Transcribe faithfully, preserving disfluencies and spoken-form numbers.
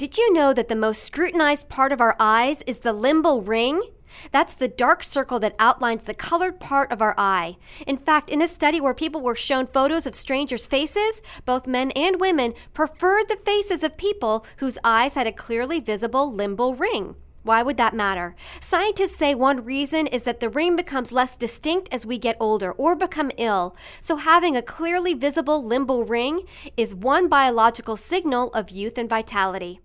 Did you know that the most scrutinized part of our eyes is the limbal ring? That's the dark circle that outlines the colored part of our eye. In fact, in a study where people were shown photos of strangers' faces, both men and women preferred the faces of people whose eyes had a clearly visible limbal ring. Why would that matter? Scientists say one reason is that the ring becomes less distinct as we get older or become ill. So having a clearly visible limbal ring is one biological signal of youth and vitality.